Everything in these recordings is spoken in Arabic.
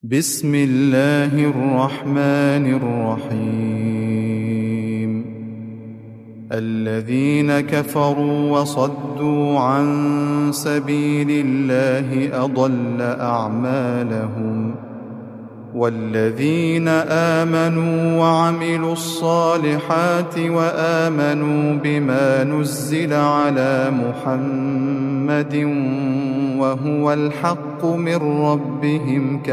بسم الله الرحمن الرحيم. الذين كفروا وصدوا عن سبيل الله أضل أعمالهم، والذين آمنوا وعملوا الصالحات وآمنوا بما نزل على محمد وهو الحق من ربهم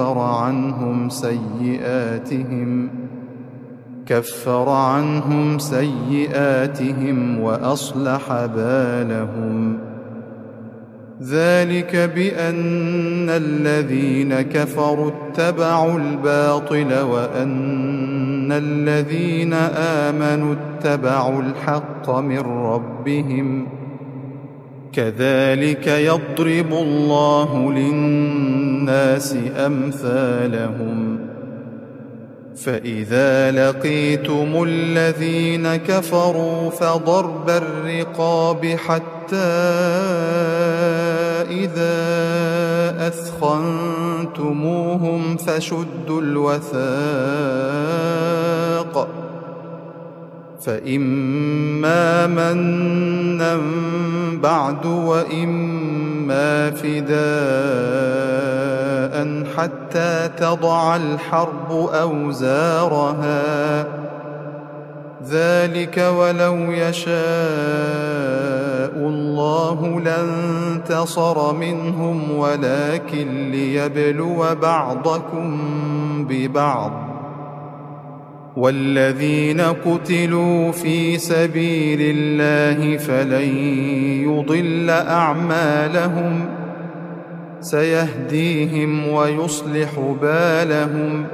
كفر عنهم سيئاتهم وأصلح بالهم. ذلك بأن الذين كفروا اتبعوا الباطل وأن الذين آمنوا اتبعوا الحق من ربهم، كذلك يضرب الله للناس أمثالهم. فإذا لقيتم الذين كفروا فضرب الرقاب حتى إذا أثخنتموهم فشدوا الوثاق، فإما منا بعد وإما فداء حتى تضع الحرب أوزارها. ذلك ولو يشاء الله لانتصر منهم ولكن ليبلو بعضكم ببعض. والذين قتلوا في سبيل الله فلن يضل أعمالهم، سيهديهم ويصلح بالهم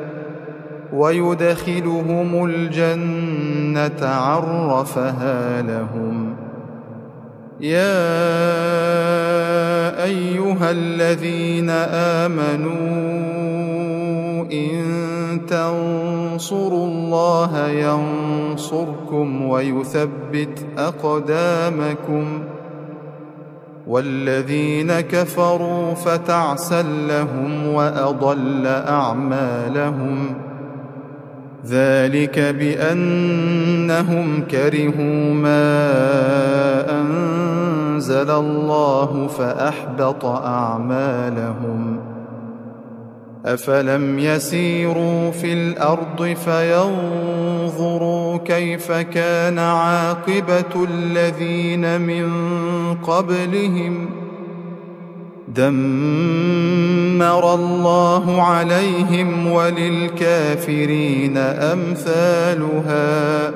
ويدخلهم الجنة عرفها لهم. يا أيها الذين آمنوا إن تنصروا الله ينصركم ويثبت أقدامكم، والذين كفروا فتعسا لهم وأضل أعمالهم. ذلك بأنهم كرهوا ما أنزل الله فأحبط أعمالهم. أفلم يسيروا في الأرض فينظروا كيف كان عاقبة الذين من قبلهم، دمر الله عليهم وللكافرين أمثالها.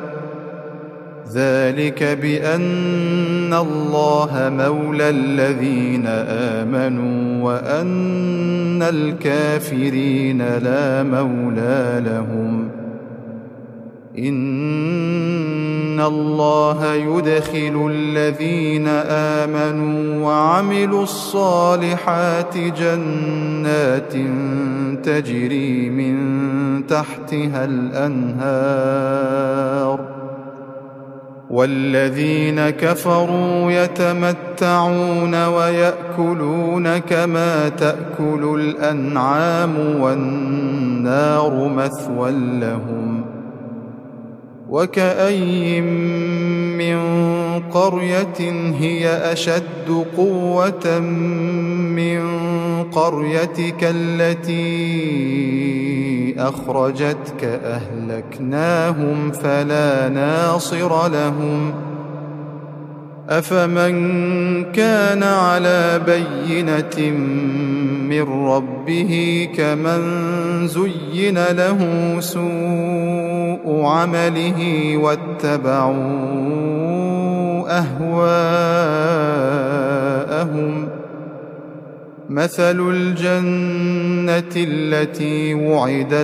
ذلك بأن الله مولى الذين آمنوا وأن الكافرين لا مولى لهم. إن الله يدخل الذين آمنوا وعملوا الصالحات جنات تجري من تحتها الأنهار، والذين كفروا يتمتعون ويأكلون كما تأكل الأنعام والنار مثوى لهم. وكأي من قرية هي أشد قوة من قريتك التي أخرجتك أهلكناهم فلا ناصر لهم. أفمن كان على بينة من ربه كمن زين له سوء عمله واتبعوا أهواءهم. مثل الجنة التي وعد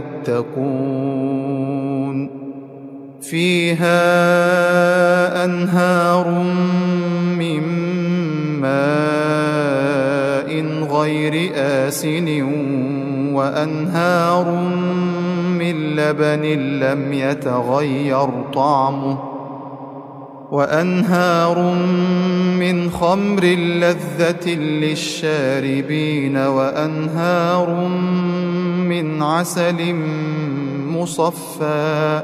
المتقون فيها أنهار من ماء غير آسن وأنهار من لبن لم يتغير طعمه وأنهار من خمر لذة للشاربين وأنهار من عسل مصفى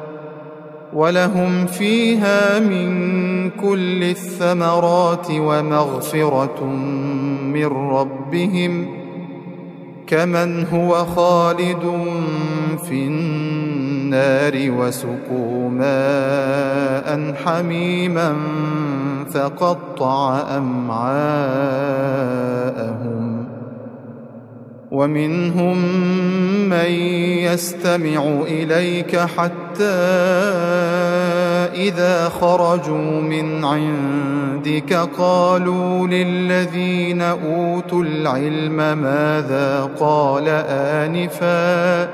ولهم فيها من كل الثمرات ومغفرة من ربهم كمن هو خالد في النار وسقوا ماء حميما فقطع أمعاءهم ومنهم من يستمع إليك حتى إذا خرجوا من عندك قالوا للذين أوتوا العلم ماذا قال آنفا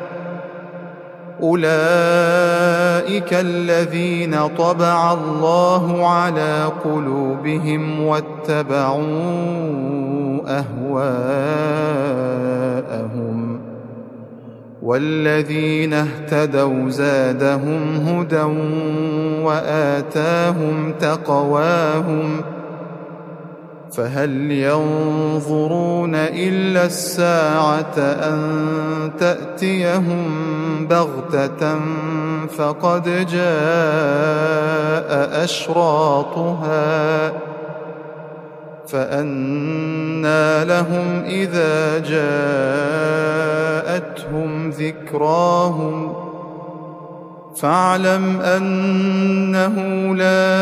أولئك الذين طبع الله على قلوبهم واتبعوا أهواءهم والذين اهتدوا زادهم هدى وآتاهم تقواهم فهل ينظرون إلا الساعة أن تأتيهم بغتة فقد جاء أشراطها فأنى لهم إذا جاءتهم ذكراهم فاعلم أنه لا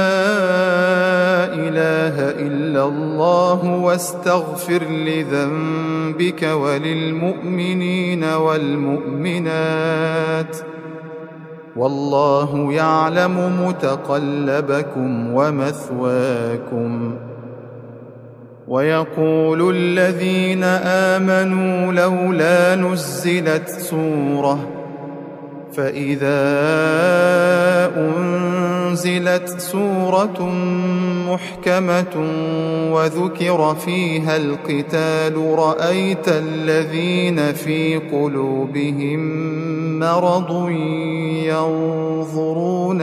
إله إلا الله واستغفر لذنبك وللمؤمنين والمؤمنات والله يعلم متقلبكم ومثواكم ويقول الذين آمنوا لولا نزلت سورة فإذا أنزلت سورة محكمة وذكر فيها القتال رأيت الذين في قلوبهم مرض ينظرون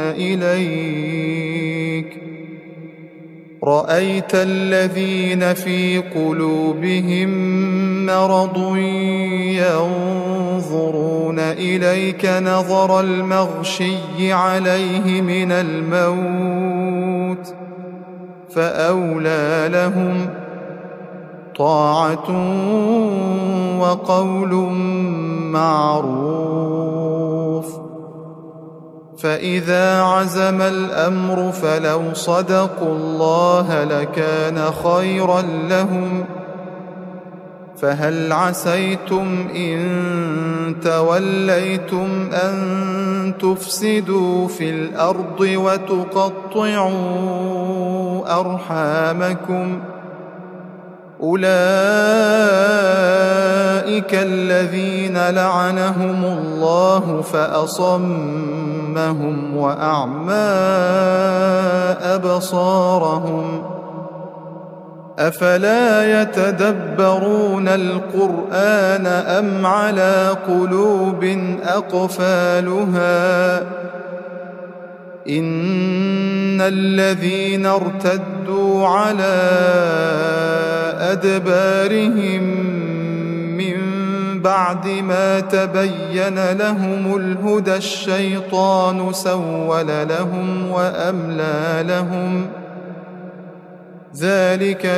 إليك نظر المغشي عليه من الموت فأولى لهم طاعة وقول معروف فإذا عزم الأمر فلو صدقوا الله لكان خيرا لهم فهل عسيتم إن توليتم أن تفسدوا في الأرض وتقطعوا أرحامكم أولئك الذين لعنهم الله فأصمهم وأعمى أبصارهم أفلا يتدبرون القرآن أم على قلوب أقفالها إن الذين ارتدوا على أدبارهم من بعد ما تبين لهم الهدى الشيطان سول لهم وأملى لهم ذلك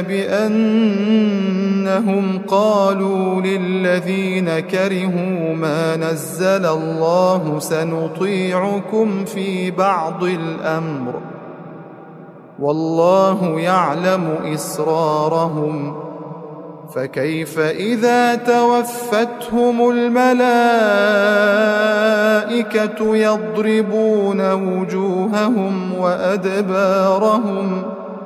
بأنهم قالوا للذين كرهوا ما نزل الله سنطيعكم في بعض الأمر والله يعلم إسرارهم فكيف إذا توفتهم الملائكة يضربون وجوههم وأدبارهم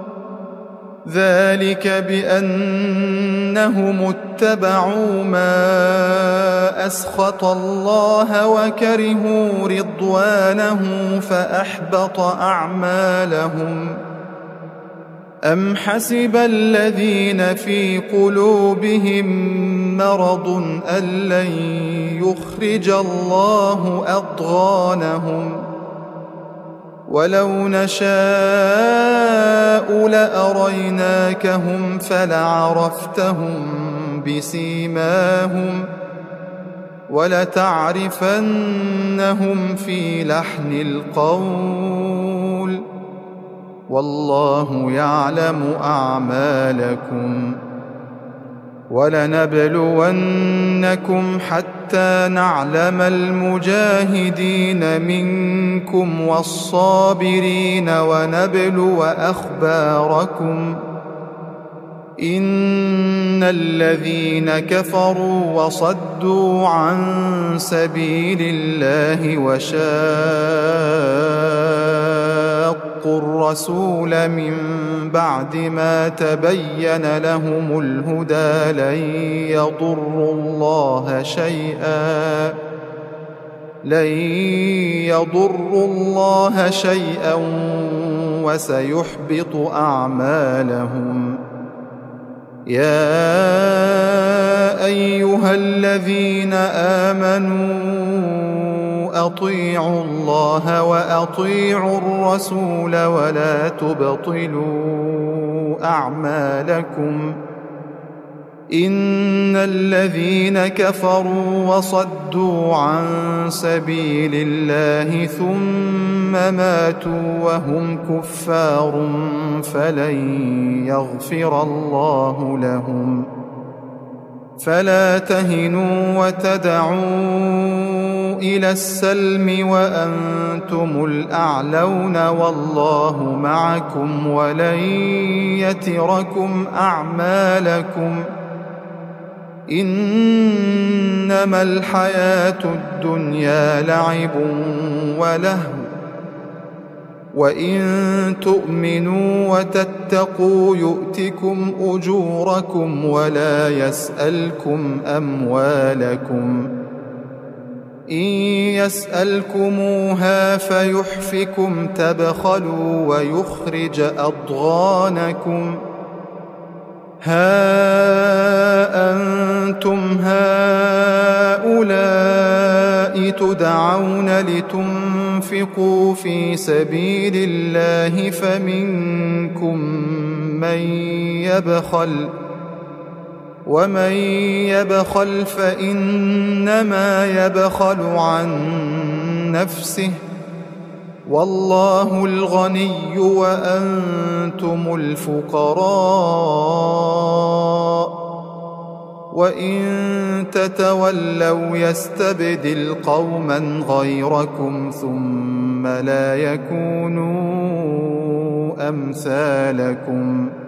ذلك بأنهم اتبعوا ما أسخط الله وكرهوا رضوانه فأحبط أعمالهم أم حسب الذين في قلوبهم مرض أن لن يخرج الله أضغانهم ولو نشاء لأريناكهم فلعرفتهم بسيماهم ولتعرفنهم في لحن القول والله يعلم أعمالكم ولنبلونكم حتى نعلم المجاهدين منكم والصابرين ونبلو أخباركم إن الذين كفروا وصدوا عن سبيل الله وشاقوا الرسول من بعد ما تبين لهم الهدى لن يضروا الله شيئا وسيحبط أعمالهم يا أيها الذين آمنوا أطيعوا الله وأطيعوا الرسول ولا تبطلوا أعمالكم إن الذين كفروا وصدوا عن سبيل الله ثم ماتوا وهم كفار فلن يغفر الله لهم فلا تهنوا وتدعوا إلى السلم وأنتم الأعلون والله معكم ولن يتركم أعمالكم إنما الحياة الدنيا لعب ولهو وإن تؤمنوا وتتقوا يؤتكم أجوركم ولا يسألكم أموالكم إن يسألكموها فيحفكم تبخلوا ويخرج أضغانكم ها أنتم هؤلاء تدعون لتنفقوا في سبيل الله فمنكم من يبخل ومن يبخل فإنما يبخل عن نفسه والله الغني وأنتم الفقراء وإن تتولوا يستبدل قوما غيركم ثم لا يكونوا أمثالكم